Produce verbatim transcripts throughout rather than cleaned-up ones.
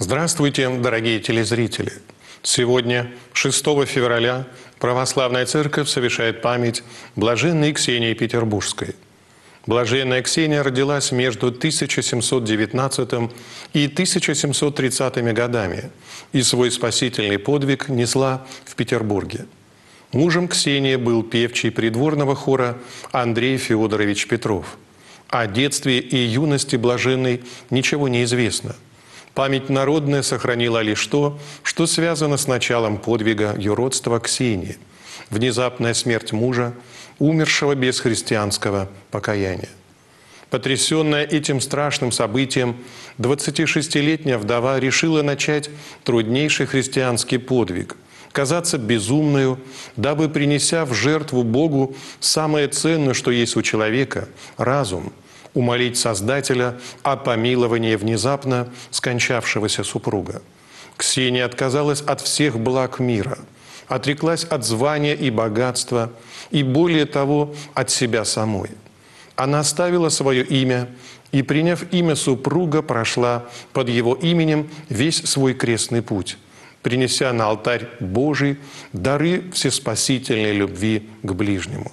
Здравствуйте, дорогие телезрители! Сегодня, шестого февраля, Православная Церковь совершает память блаженной Ксении Петербургской. Блаженная Ксения родилась между тысяча семьсот девятнадцатым и тысяча семьсот тридцатыми годами и свой спасительный подвиг несла в Петербурге. Мужем Ксении был певчий придворного хора Андрей Феодорович Петров. О детстве и юности блаженной ничего не известно. Память народная сохранила лишь то, что связано с началом подвига юродства Ксении – внезапная смерть мужа, умершего без христианского покаяния. Потрясенная этим страшным событием, двадцатишестилетняя вдова решила начать труднейший христианский подвиг – казаться безумною, дабы, принеся в жертву Богу самое ценное, что есть у человека – разум, умолить Создателя о помиловании внезапно скончавшегося супруга. Ксения отказалась от всех благ мира, отреклась от звания и богатства, и более того, от себя самой. Она оставила свое имя и, приняв имя супруга, прошла под его именем весь свой крестный путь, принеся на алтарь Божий дары всеспасительной любви к ближнему.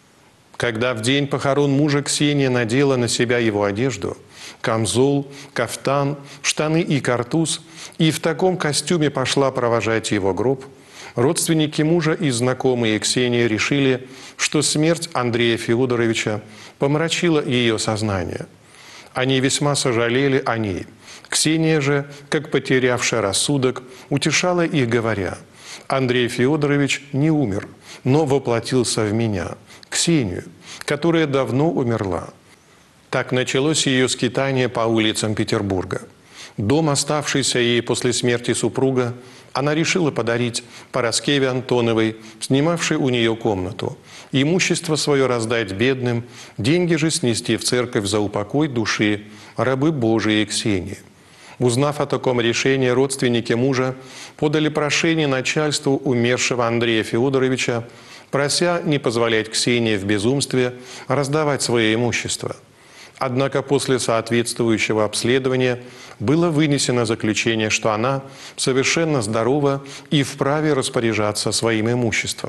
Когда в день похорон мужа Ксения надела на себя его одежду, камзол, кафтан, штаны и картуз, и в таком костюме пошла провожать его гроб, родственники мужа и знакомые Ксении решили, что смерть Андрея Феодоровича помрачила ее сознание. Они весьма сожалели о ней. Ксения же, как потерявшая рассудок, утешала их, говоря: «Андрей Феодорович не умер, но воплотился в меня, Ксению, которая давно умерла». Так началось ее скитание по улицам Петербурга. Дом, оставшийся ей после смерти супруга, она решила подарить Параскеве Антоновой, снимавшей у нее комнату, имущество свое раздать бедным, деньги же снести в церковь за упокой души рабы Божией Ксении. Узнав о таком решении, родственники мужа подали прошение начальству умершего Андрея Феодоровича, прося не позволять Ксении в безумстве раздавать свое имущество. Однако после соответствующего обследования было вынесено заключение, что она совершенно здорова и вправе распоряжаться своим имуществом.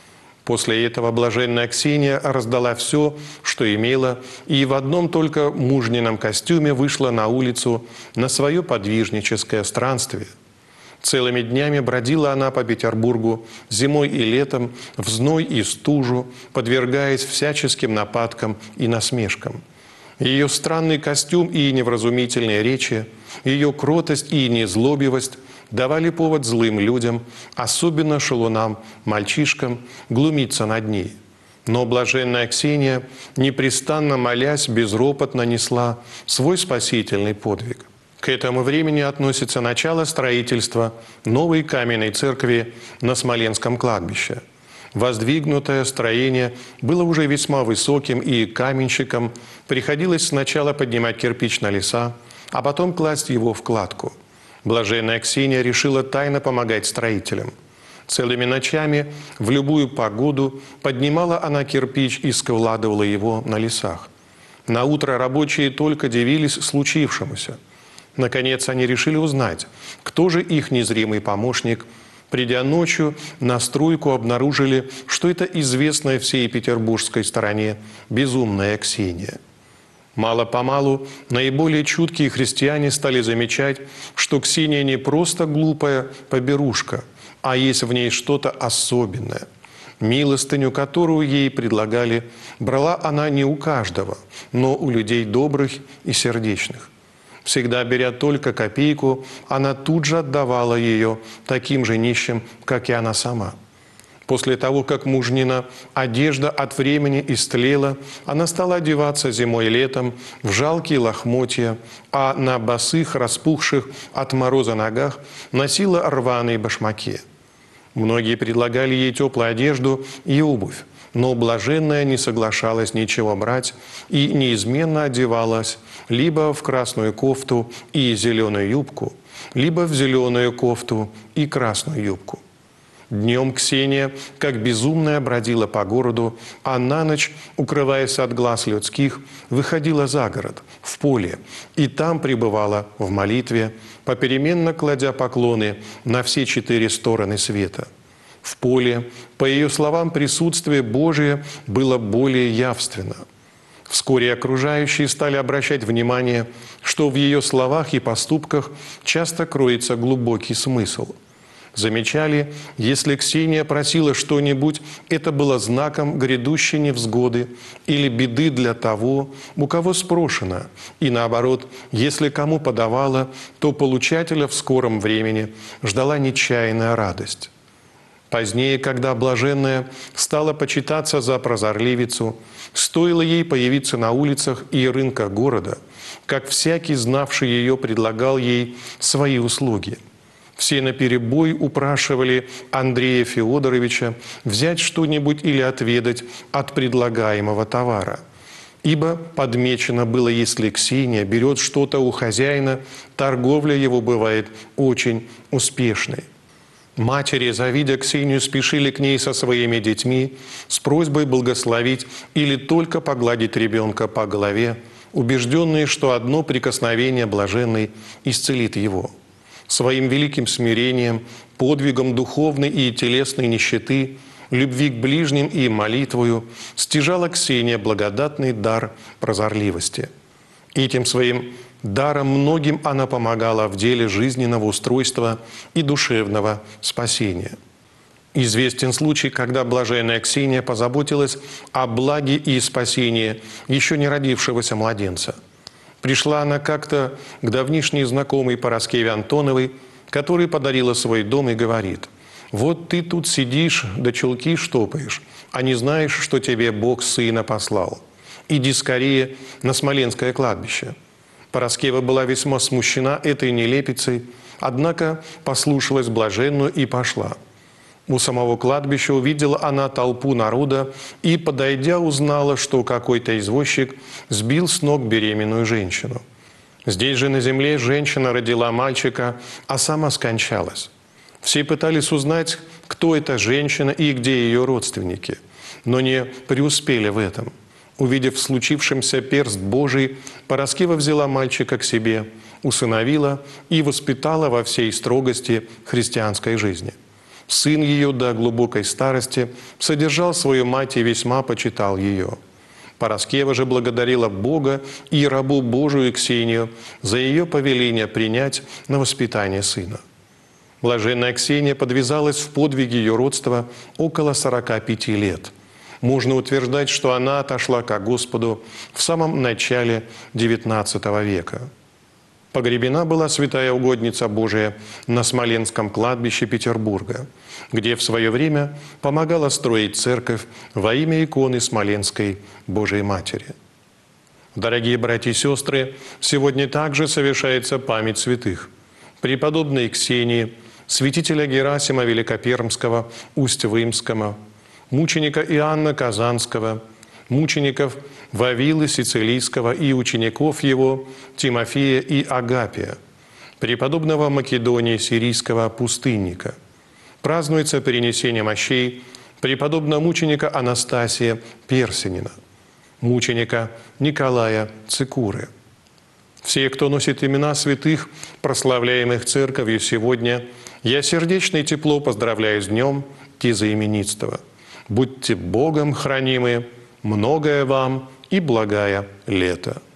После этого блаженная Ксения раздала все, что имела, и в одном только мужнином костюме вышла на улицу на свое подвижническое странствие. Целыми днями бродила она по Петербургу зимой и летом, в зной и стужу, подвергаясь всяческим нападкам и насмешкам. Ее странный костюм и невразумительные речи, ее кротость и незлобивость давали повод злым людям, особенно шалунам, мальчишкам, глумиться над ней. Но блаженная Ксения, непрестанно молясь, безропотно несла свой спасительный подвиг. К этому времени относится начало строительства новой каменной церкви на Смоленском кладбище. Воздвигнутое строение было уже весьма высоким, и каменщикам приходилось сначала поднимать кирпич на леса, а потом класть его в кладку. Блаженная Ксения решила тайно помогать строителям. Целыми ночами, в любую погоду, поднимала она кирпич и складывала его на лесах. Наутро рабочие только дивились случившемуся. Наконец они решили узнать, кто же их незримый помощник. Придя ночью на стройку, обнаружили, что это известная всей петербургской стороне безумная Ксения. Мало-помалу наиболее чуткие христиане стали замечать, что Ксения не просто глупая поберушка, а есть в ней что-то особенное. Милостыню, которую ей предлагали, брала она не у каждого, но у людей добрых и сердечных. Всегда беря только копейку, она тут же отдавала ее таким же нищим, как и она сама. После того, как мужнина одежда от времени истлела, она стала одеваться зимой и летом в жалкие лохмотья, а на босых, распухших от мороза ногах носила рваные башмаки. Многие предлагали ей теплую одежду и обувь, но блаженная не соглашалась ничего брать и неизменно одевалась либо в красную кофту и зеленую юбку, либо в зеленую кофту и красную юбку. Днем Ксения, как безумная, бродила по городу, а на ночь, укрываясь от глаз людских, выходила за город, в поле, и там пребывала в молитве, попеременно кладя поклоны на все четыре стороны света. В поле, по ее словам, присутствие Божие было более явственно. Вскоре окружающие стали обращать внимание, что в ее словах и поступках часто кроется глубокий смысл. Замечали, если Ксения просила что-нибудь, это было знаком грядущей невзгоды или беды для того, у кого спрошено, и наоборот, если кому подавала, то получателя в скором времени ждала нечаянная радость. Позднее, когда блаженная стала почитаться за прозорливицу, стоило ей появиться на улицах и рынках города, как всякий, знавший ее, предлагал ей свои услуги. Все наперебой упрашивали Андрея Феодоровича взять что-нибудь или отведать от предлагаемого товара. Ибо подмечено было, если Ксения берет что-то у хозяина, торговля его бывает очень успешной. Матери, завидя Ксению, спешили к ней со своими детьми с просьбой благословить или только погладить ребенка по голове, убежденные, что одно прикосновение блаженной исцелит его. Своим великим смирением, подвигом духовной и телесной нищеты, любви к ближним и молитвою стяжала Ксения благодатный дар прозорливости. Этим своим даром многим она помогала в деле жизненного устройства и душевного спасения. Известен случай, когда блаженная Ксения позаботилась о благе и спасении еще не родившегося младенца. Пришла она как-то к давнишней знакомой Параскеве Антоновой, которой подарила свой дом, и говорит: «Вот ты тут сидишь, да чулки штопаешь, а не знаешь, что тебе Бог сына послал. Иди скорее на Смоленское кладбище». Параскева была весьма смущена этой нелепицей, однако послушалась блаженную и пошла. У самого кладбища увидела она толпу народа и, подойдя, узнала, что какой-то извозчик сбил с ног беременную женщину. Здесь же на земле женщина родила мальчика, а сама скончалась. Все пытались узнать, кто эта женщина и где ее родственники, но не преуспели в этом. Увидев в случившемся перст Божий, Параскева взяла мальчика к себе, усыновила и воспитала во всей строгости христианской жизни. Сын ее до глубокой старости содержал свою мать и весьма почитал ее. Параскева же благодарила Бога и рабу Божию Ксению за ее повеление принять на воспитание сына. Блаженная Ксения подвязалась в подвиге ее родства около сорока пяти лет. Можно утверждать, что она отошла ко Господу в самом начале девятнадцатого века. Погребена была святая угодница Божия на Смоленском кладбище Петербурга, где в свое время помогала строить церковь во имя иконы Смоленской Божией Матери. Дорогие братья и сестры, сегодня также совершается память святых: преподобной Ксении, святителя Герасима Великопермского, Усть-Вымского, мученика Иоанна Казанского, мучеников Вавилы Сицилийского и учеников его Тимофея и Агапия, преподобного Македония Сирийского пустынника. Празднуется перенесение мощей преподобного мученика Анастасия Персинина, мученика Николая Цикуры. Все, кто носит имена святых, прославляемых Церковью сегодня, я сердечно и тепло поздравляю с днем тезаименитства. Будьте Богом хранимы, многое вам и благая лето.